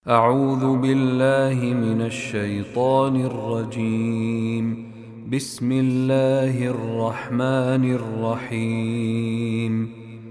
أعوذ بالله من الشيطان الرجيم. بسم الله الرحمن الرحيم.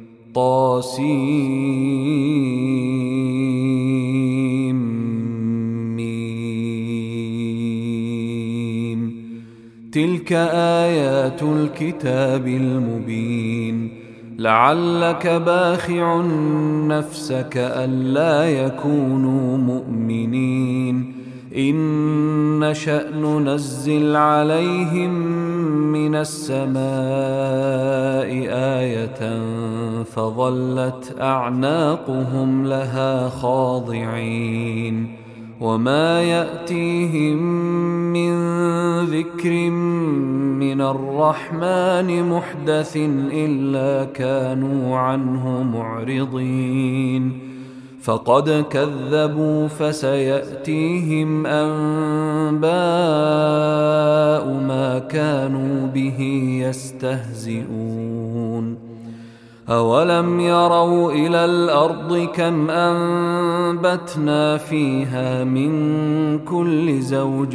طاسيم. تلك آيات الكتاب المبين. لعلك باخع نفسك ألا يكونوا مؤمنين إن نشأ ننزل عليهم من السماء آية فظلت أعناقهم لها خاضعين وما يأتيهم من ذكر من الرحمن محدث إلا كانوا عنه معرضين فقد كذبوا فسيأتيهم أنباء ما كانوا به يستهزئون أولم يروا إلى الأرض كم أنبتنا فيها من كل زوج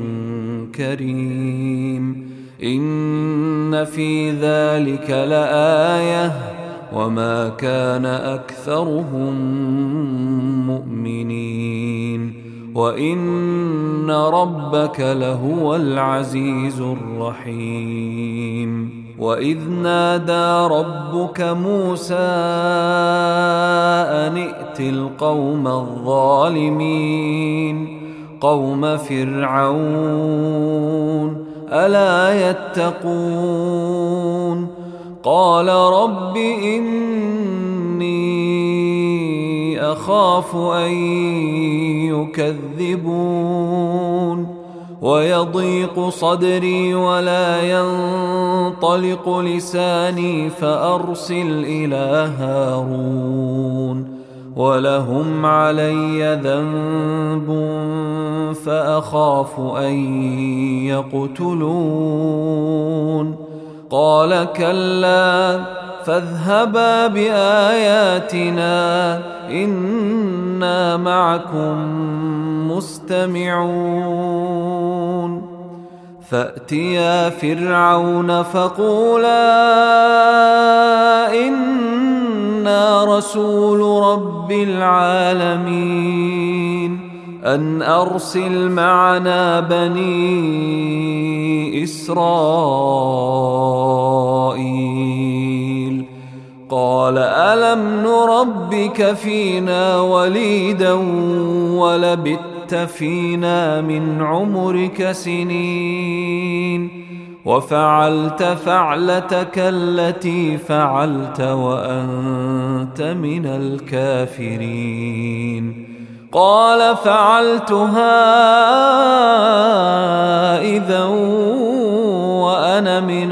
كريم إن في ذلك لآية وما كان أكثرهم مؤمنين وإن ربك لهو العزيز الرحيم. وإذ نادى ربك موسى أن ائت القوم الظالمين قوم فرعون ألا يتقون قال رب إني أخاف أن يكذبون ويضيق صدري ولا ينطلق لساني فأرسل إلى هارون ولهم علي ذنب فأخاف أن يقتلون قال كلا فاذهبا بآياتنا إنا معكم مستمعون فأتيا فرعون فقولا إنا رسول رب العالمين أن أرسل معنا بني إسرائيل قال ألم نربك فينا وليدا ولبثت فينا من عمرك سنين وفعلت فعلتك التي فعلت وأنت من الكافرين قال فعلتها إذا وأنا من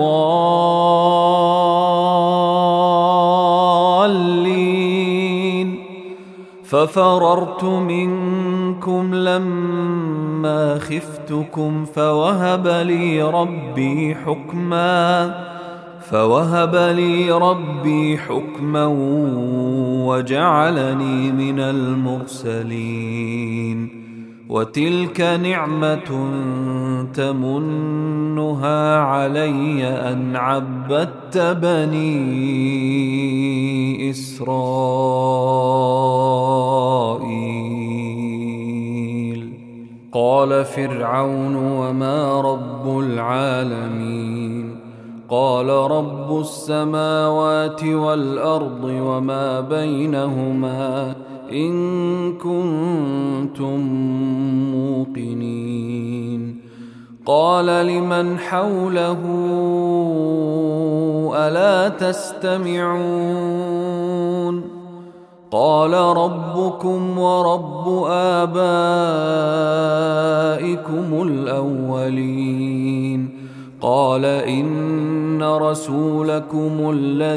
الضالين ففررت منكم لما خفتكم فوهب لي ربي حكما وجعلني من المرسلين وتلك نعمة تمنها علي أن عبدت بني إسرائيل قال فرعون وما رب العالمين قال رب السماوات والأرض وما بينهما إن كنتم موقنين قال لمن حوله ألا تستمعون قال ربكم ورب آبائكم الأولين قال إن رسولكم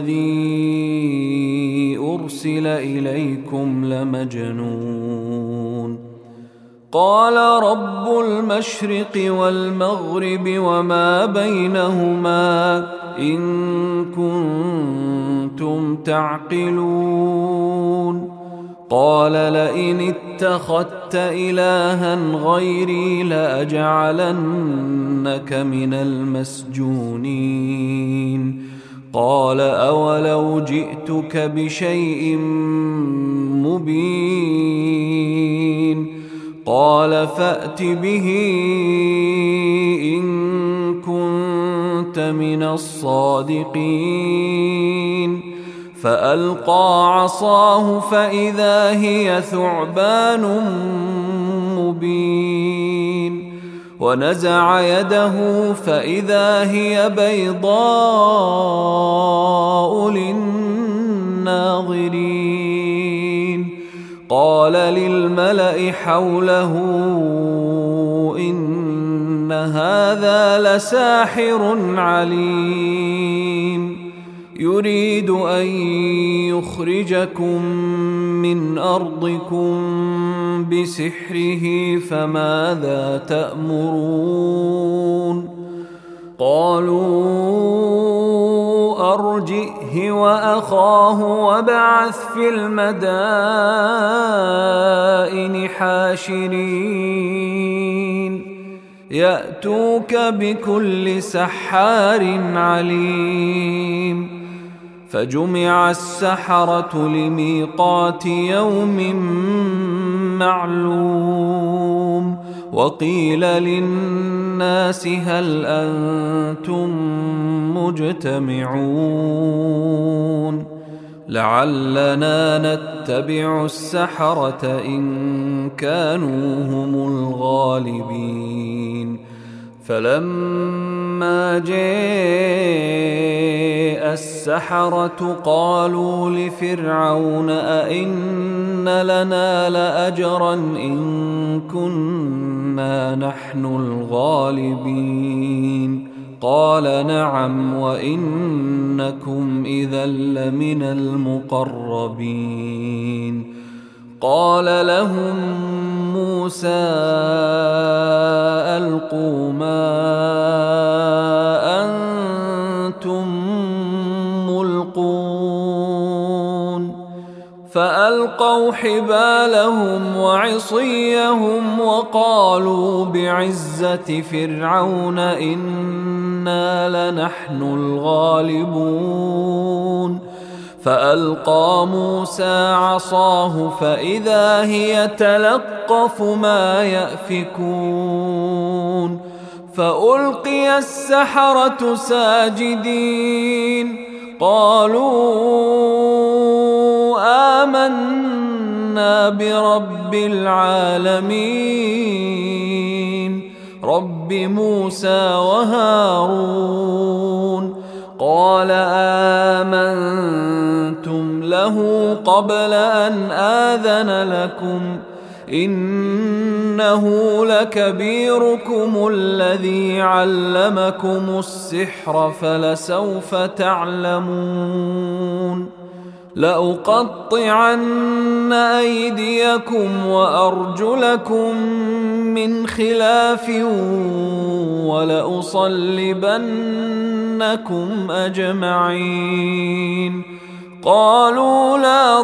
الذي أرسل إليكم لمجنون قال رب المشرق والمغرب وما بينهما إن كنتم تعقلون قال لئن اتخذت إلها غيري لأجعلنك من المسجونين قال أولو جئتك بشيء مبين قال فأت به إن كنت من الصادقين فألقى عصاه فإذا هي ثعبان مبين ونزع يده فإذا هي بيضاء للناظرين قال للملأ حوله إن هذا لساحر عليم يريد أن يخرجكم من أرضكم بسحره فماذا تأمرون قالوا أرجئه وأخاه وابعث في المدائن حاشرين يأتوك بكل سحار عليم فجمع السحرة لميقات يوم معلوم وقيل للناس هل أنتم مجتمعون لعلنا نتبع السحرة إن كانوا هم الغالبين فلما جاء السحرة قالوا لفرعون أئن لنا لأجرا إن كنا نحن الغالبين قال نعم وإنكم إذا لمن المقربين قال لهم موسى ألقوا ما أنتم ملقون فألقوا حبالهم وعصيهم وقالوا بعزة فرعون إنا لنحن الغالبون فألقى موسى عصاه فإذا هي تلقف ما يأفكون فألقي السحرة ساجدين قالوا آمنا برب العالمين رب موسى وهارون قال آمنتم له قبل أن آذن لكم إنه لكبيركم الذي علمكم السحر فلسوف تعلمون لأقطعن أيديكم وأرجلكم من خلاف ولأصلبنكم أجمعين قالوا لا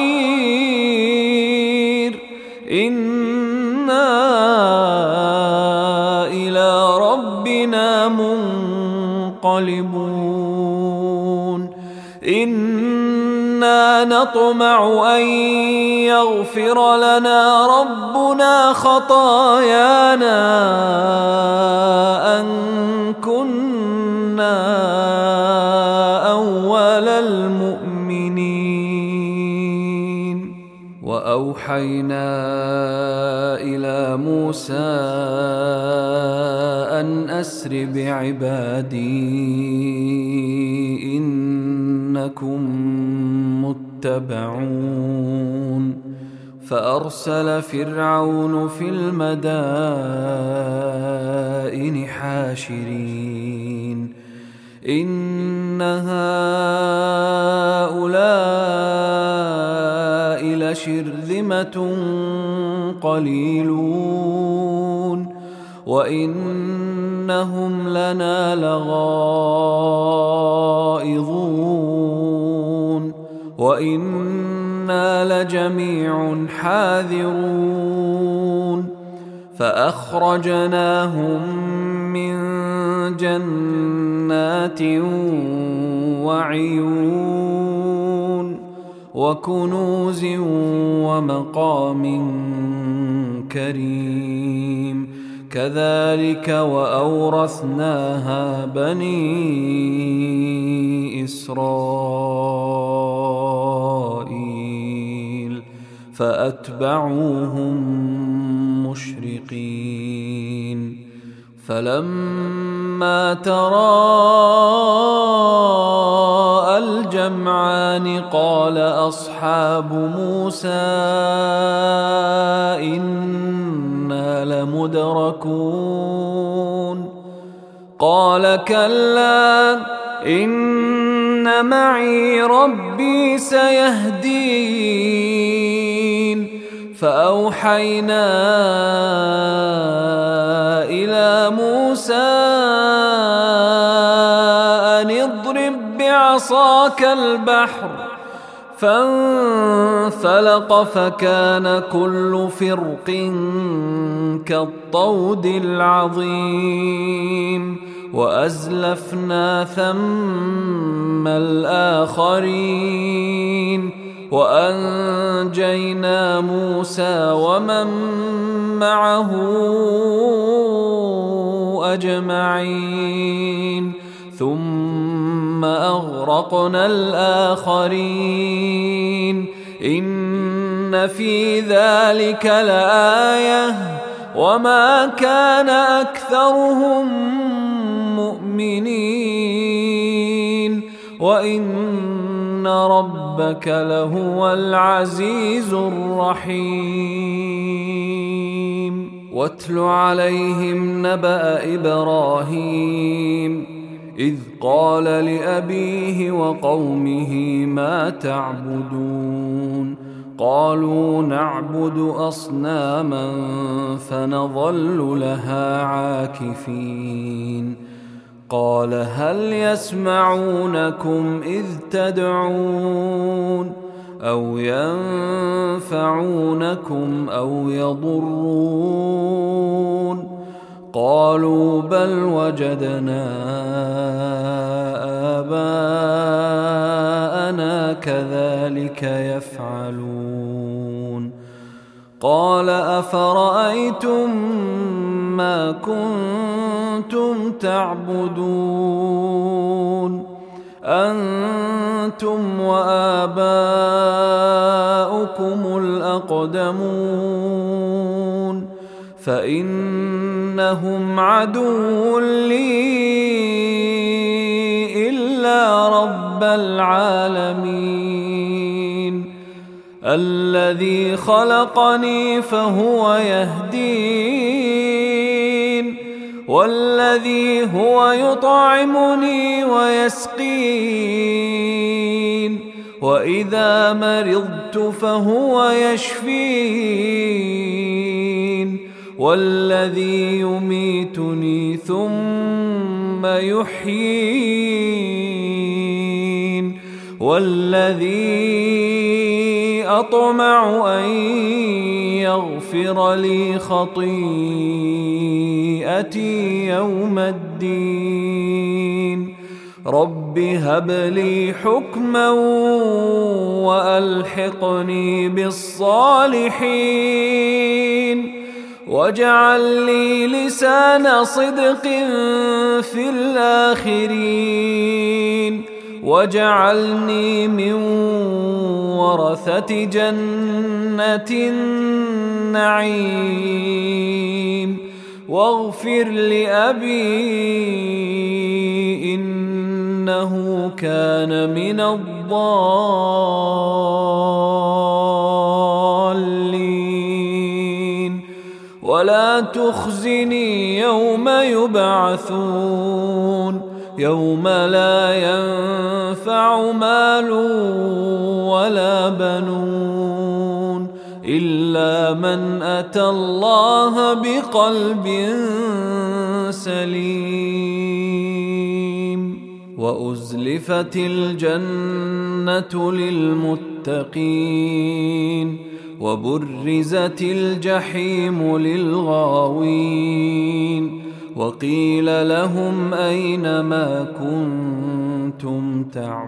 ضير إنا إلى ربنا منقلبون إنا نطمع أن يغفر لنا ربنا خطايانا أن كنا أول المؤمنين وأوحينا إلى موسى أن أسر بعبادي إنكم متبعون فأرسل فرعون في المدائن حاشرين إن هؤلاء لشرذمة قليلون وإنهم لنا لغائظون وإنا وإنا لجميع حاذرون فأخرجناهم من جنات وعيون وكنوز ومقام كريم كذلك وأورثناها بني إسرائيل فأتبعوهم مشرقين فلما تراءى الجمعان قال أصحاب موسى إنا لمدركون قال كلا إن معي ربي سيهدين فأوحينا إلى موسى أن اضرب بعصاك البحر فانفلق فكان كل فرق كالطود العظيم وأزلفنا ثم الآخرين وأنجينا موسى ومن معه أجمعين ثم أغرقنا الآخرين إن في ذلك لآية وما كان أكثرهم مؤمنين وإن ربك لهو العزيز الرحيم واتل عليهم نبأ إبراهيم إذ قال لأبيه وقومه ما تعبدون قالوا نعبد أصناما فنظل لها عاكفين قال هل يسمعونكم إذ تدعون أو ينفعونكم أو يضرون قالوا بل وجدنا آباءنا كذلك يفعلون قال أفرأيتم ما كنتم تعبدون أنتم وآباؤكم الأقدمون فإنهم عدو لي إلا رب العالمين الذي خلقني فهو يهدين والذي هو يطعمني ويسقين وإذا مرضت فهو يشفين والذي يميتني ثم يحيين والذي أطمع أن يغفر لي خطيئتي يوم الدين رب هب لي حكما وألحقني بالصالحين واجعل لي لسان صدق في الآخرين واجعلني من ورثة جنة النعيم واغفر لأبي إنه كان من الضالين ولا تخزني يوم يبعثون يوم لا ينفع مال ولا بنون إلا من أتى الله بقلب سليم وأزلفت الجنة للمتقين وبرزت الجحيم للغاوين وقيل لهم أين ما كنتم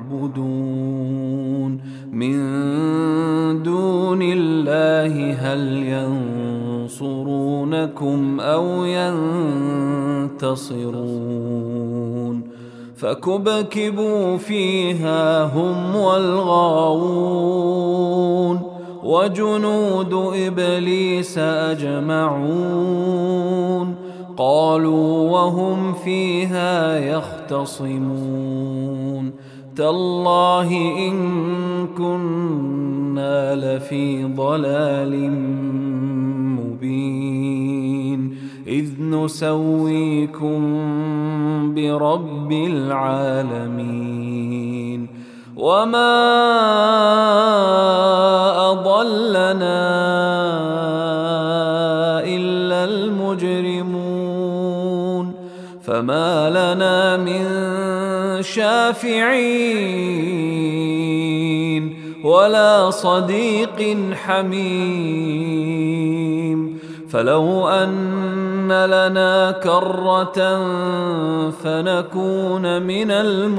تعبدون من دون الله هل ينصرونكم أو ينتصرون فكبكبوا فيها هم والغاوون وجنود إبليس أجمعون قالوا وهم فيها يختصمون تالله إن كنا لفي ضلال مبين إذ نسويكم برب العالمين وما أضلنا إلا المجرمون فما لنا من شافعين ولا صديق حميم فلو أن لنا كرة فنكون من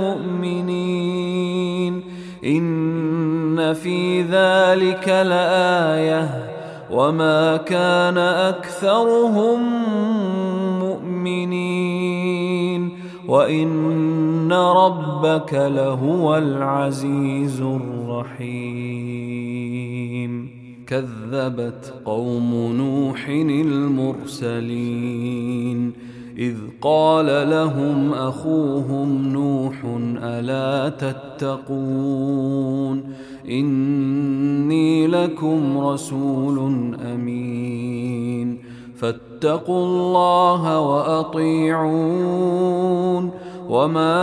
المؤمنين إن في ذلك لآية وما كان أكثرهم مؤمنين وإن ربك لهو العزيز الرحيم كذبت قوم نوح المرسلين إذ قال لهم أخوهم نوح ألا تتقون إني لكم رسول أمين فاتقوا الله وأطيعون وما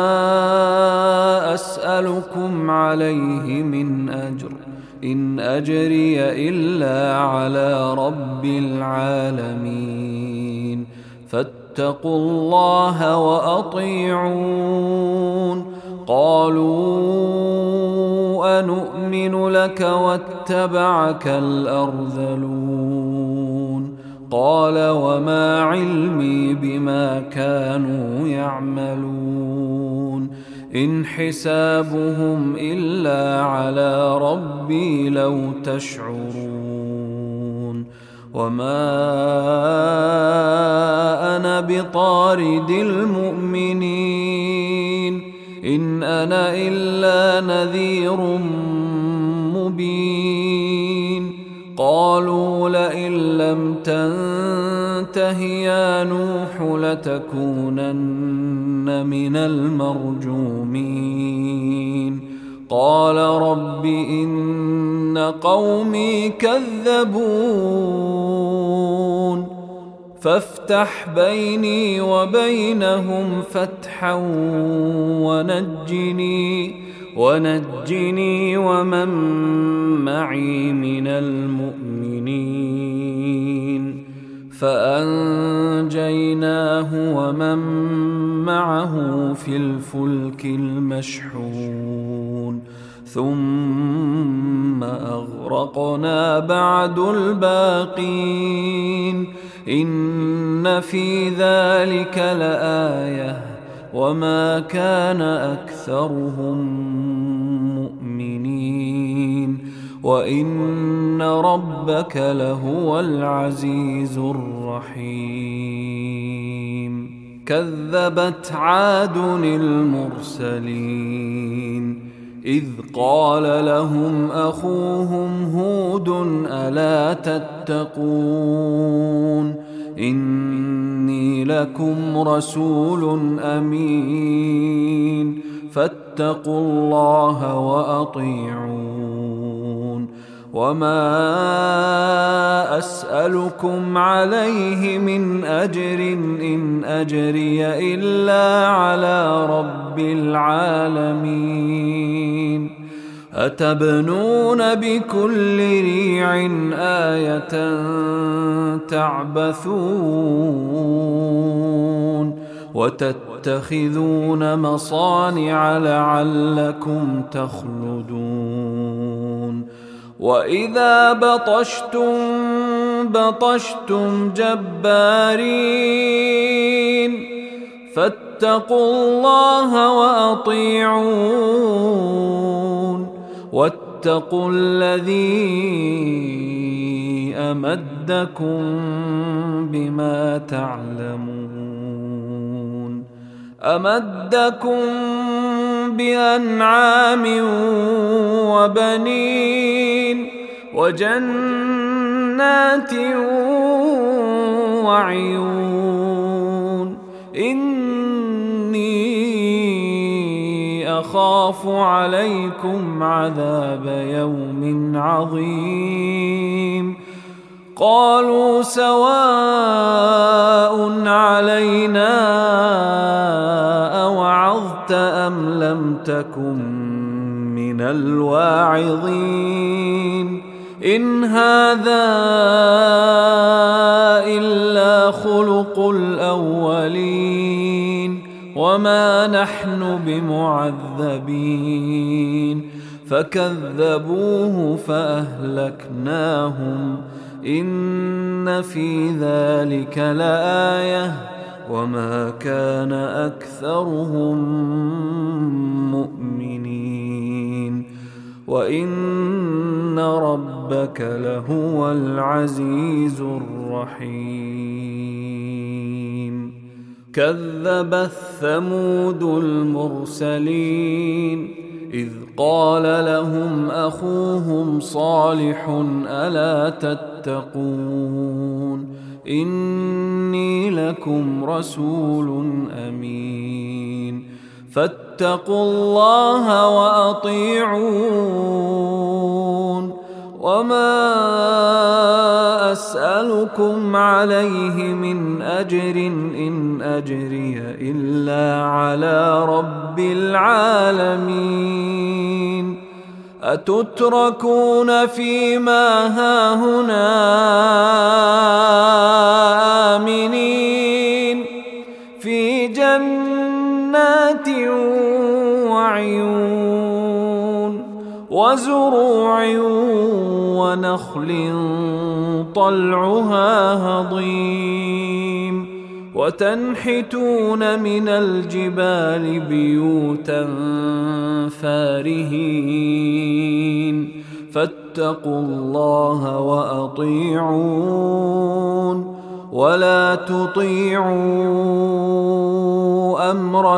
أسألكم عليه من أجر إن أجري إلا على رب العالمين فاتقوا الله وأطيعون قالوا أنؤمن لك واتبعك الأرذلون قال وما علمي بما كانوا يعملون إن حسابهم إلا على ربي لو تشعرون وما أنا بطارد المؤمنين إن أنا إلا نذير مبين قالوا لئن لم تنته يا نوح لتكونن من المرجومين قال رب إن قومي كذبون فافتح بيني وبينهم فتحا ونجني ومن معي من المؤمنين فأنجيناه ومن معه في الفلك المشحون ثم أغرقنا بعد الباقين إن في ذلك لآية وما كان أكثرهم مؤمنين وإن ربك لهو العزيز الرحيم كذبت عاد المرسلين إذ قال لهم أخوهم هود ألا تتقون إني لكم رسول أمين فاتقوا الله وأطيعون وما أسألكم عليه من أجر إن أجري إلا على رب العالمين أتبنون بكل ريع آية تعبثون وتتخذون مصانع لعلكم تخلدون وإذا بطشتم جبارين فاتقوا الله وأطيعون واتقوا الذي أمدكم بما تعلمون أمدكم بأنعام وبنين وجنات وعيون إني أخاف عليكم عذاب يوم عظيم قالوا سواء علينا أوعظت أم لم تكن من الواعظين إن هذا إلا خلق الأولين وما نحن بمعذبين فكذبوه فأهلكناهم إن في ذلك لآية وما كان أكثرهم مؤمنين وإن ربك لهو العزيز الرحيم كذبت ثمود المرسلين إذ قال لهم أخوهم صالح ألا تتقون إني لكم رسول أمين فاتقوا الله وأطيعون وما أسألكم عليه من أجر إن أجري إلا على رب العالمين أتتركون فيما هاهنا آمنين في جنات وعيون وزروع ونخل طلعها هضيم وتنحتون من الجبال بيوتا فارهين فاتقوا الله وأطيعون ولا تطيعوا أمر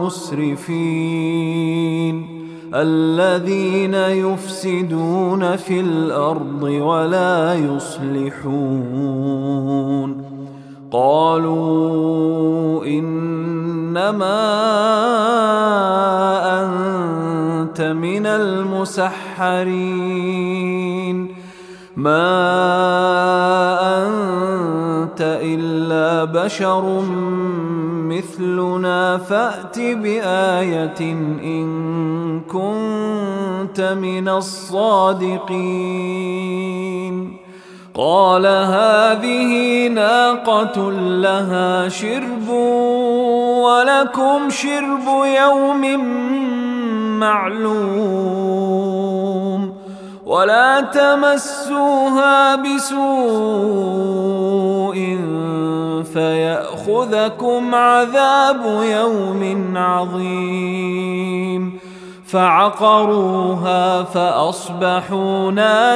المسرفين الذين يفسدون في الأرض ولا يصلحون قالوا إنما أنت من المسحرين ما أنت إلا بشر مثلنا فأت بآية إن كنت من الصادقين قال هذه ناقة لها شرب ولكم شرب يوم معلوم ولا تمسوها بسوء فيأخذكم عذاب يوم عظيم فعقروها فأصبحوا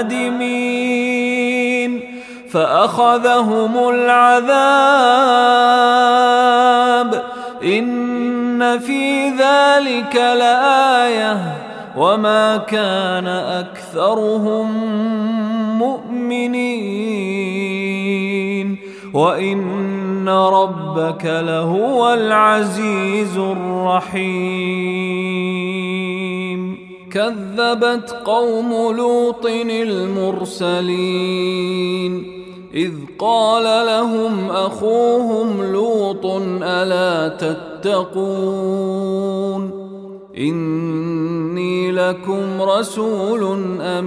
نادمين فأخذهم العذاب إن في ذلك لآية وما كان أكثرهم مؤمنين وإن ربك لهو العزيز الرحيم كذبت قوم لوط المرسلين إذ قال لهم أخوهم لوط ألا تتقون إني لكم رسول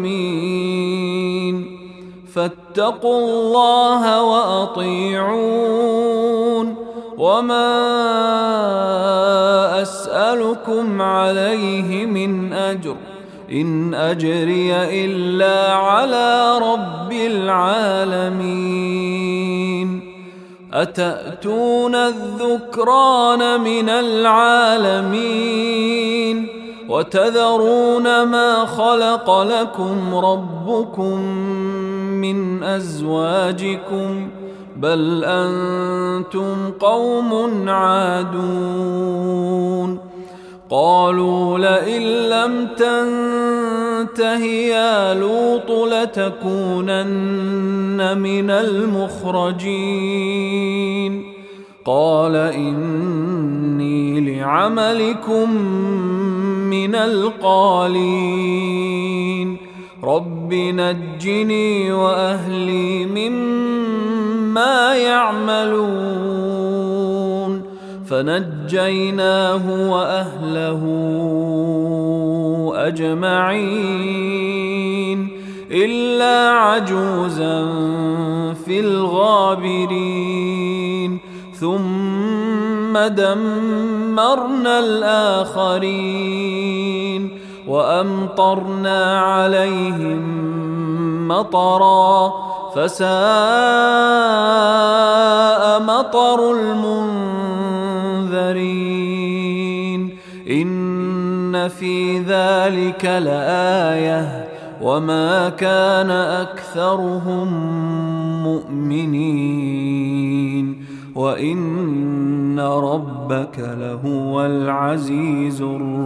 أمين فاتقوا الله وأطيعون وما أسألكم عليه من أجر إن أجري إلا على رب العالمين أتأتون الذكران من العالمين وتذرون ما خلق لكم ربكم من أزواجكم بل أنتم قوم عادون قالوا لئن لم تنته يا لوط لتكونن من المخرجين قال إني لعملكم من القالين رب نجني وأهلي مما يعملون فنجيناه وأهله أجمعين إلا عجوزا في الغابرين ثم دمرنا الآخرين وأمطرنا عليهم مطرا فساء مطر المنذرين إن في ذلك لآية وما كان أكثرهم مؤمنين وإن ربك لهو العزيز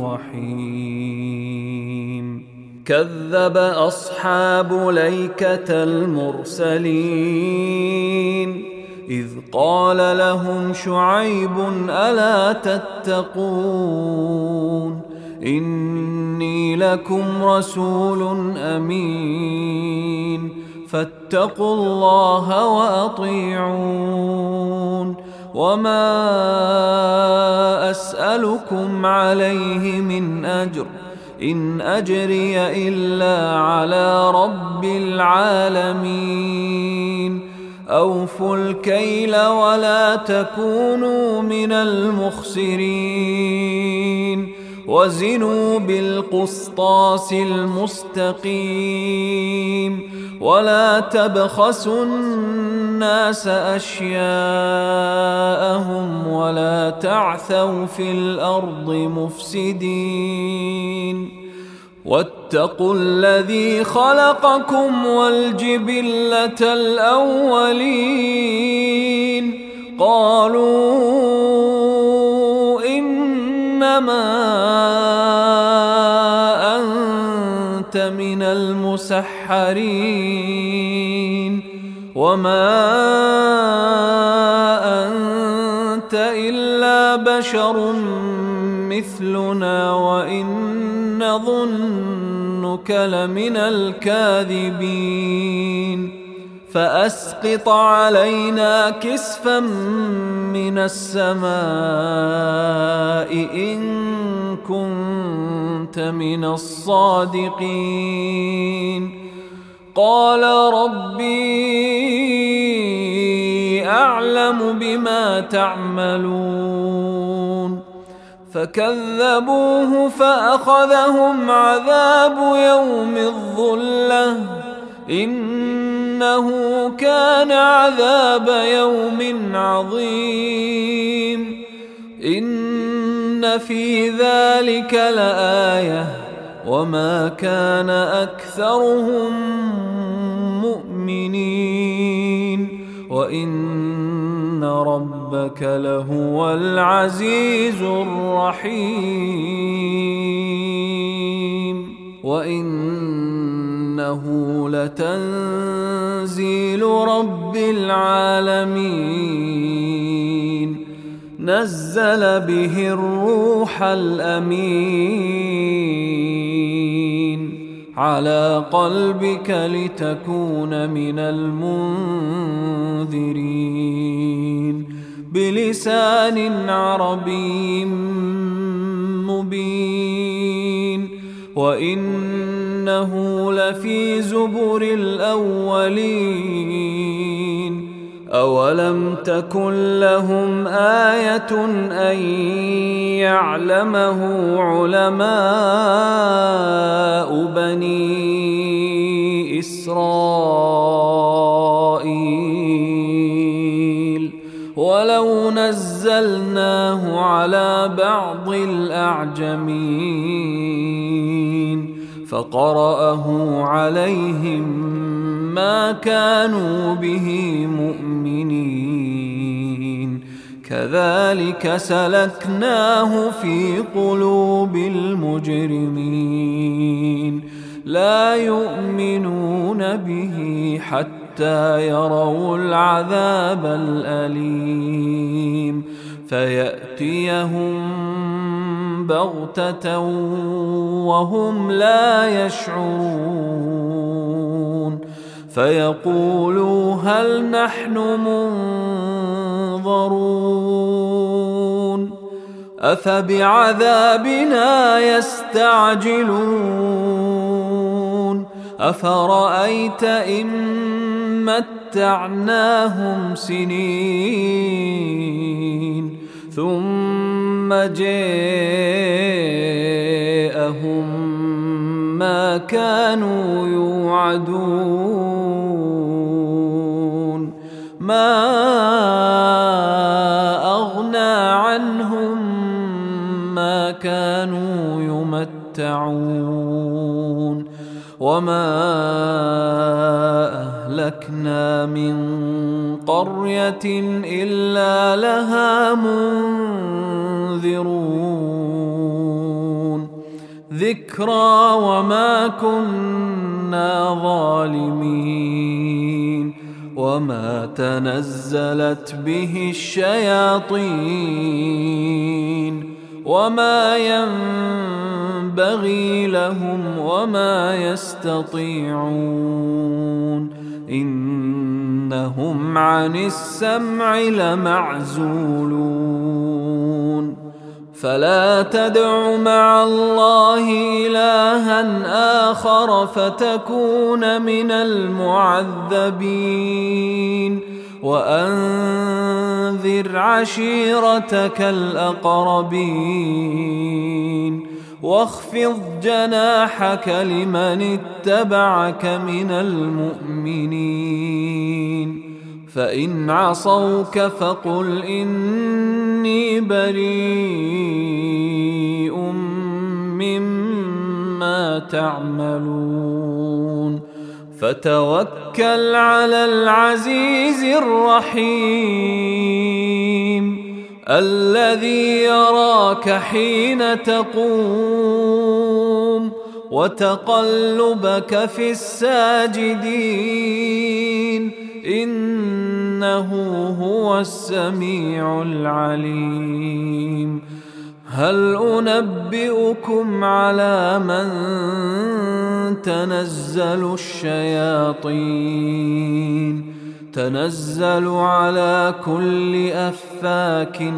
الرحيم كذب أصحاب ليكة المرسلين إذ قال لهم شعيب ألا تتقون إني لكم رسول أمين فاتقوا الله وأطيعون وما أسألكم عليه من أجر إن أجري إلا على رب العالمين أوفوا الكيل ولا تكونوا من المخسرين وزنوا بالقسطاس المستقيم ولا تبخسوا الناس أشياءهم ولا تعثوا في الأرض مفسدين واتقوا الذي خلقكم والجبلة الأولين قالوا إنما أنت من المسحرين وما أنت إلا بشر مثلنا وإن نظنك لمن الكاذبين فأسقط علينا كسفا من السماء إن كنت من الصادقين قال ربي أعلم بما تعملون فكذبوه فأخذهم عذاب يوم الظلة إنه كان عذاب يوم عظيم إن في ذلك لآية وما كان أكثرهم مؤمنين وإن ربك لهو العزيز الرحيم وإنه لتنزيل رب العالمين نزل به الروح الأمين على قلبك لتكون من المنذرين بلسان عربي مبين وإنه لفي زبر الأولين أولم تكن لهم آية أن يعلمه علماء بني إسرائيل ولو نزلناه على بعض الأعجمين فقرأه عليهم ما كانوا به مؤمنين كذلك سلكناه في قلوب المجرمين لا يؤمنون به حتى يروا العذاب الأليم فيأتيهم بغتة وهم لا يشعرون فيقولوا هل نحن منظرون أفبعذابنا يستعجلون أفرأيت إن متعناهم سنين ثم جاءهم ما كانوا يوعدون ما أغنى عنهم ما كانوا يمتعون وما أهلكنا من قرية إلا لها منذرون ذكرى وما كنا ظالمين وما تنزلت به الشياطين وما ينبغي لهم وما يستطيعون إنهم عن السمع لمعزولون فلا تدع مع الله إلها آخر فتكون من المعذبين وأنذر عشيرتك الأقربين واخفض جناحك لمن اتبعك من المؤمنين فإن عصوك فقل إني بريء مما تعملون فتوكل على العزيز الرحيم الذي يراك حين تقوم وتقلبك في الساجدين إنه هو السميع العليم هل أنبئكم على من تنزل الشياطين تنزل على كل أفاك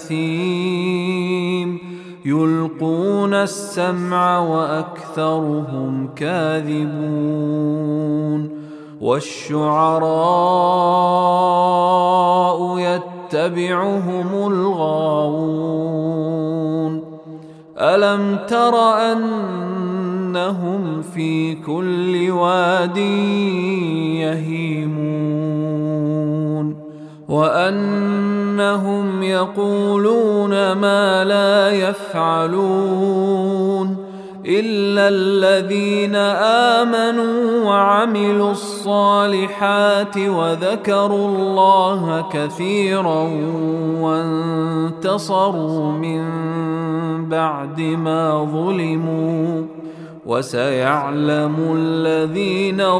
أثيم يلقون السمع وأكثرهم كاذبون والشعراء يتبعهم الغاوون ألم تر أنهم في كل واد يهيمون وأنهم يقولون ما لا يفعلون إلا الذين آمنوا وعملوا الصالحات وذكروا الله كثيرا وانتصروا من بعد ما ظلموا وسيعلم الذين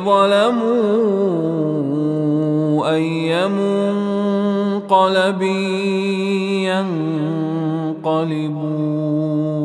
ظلموا أي منقلب ينقلبون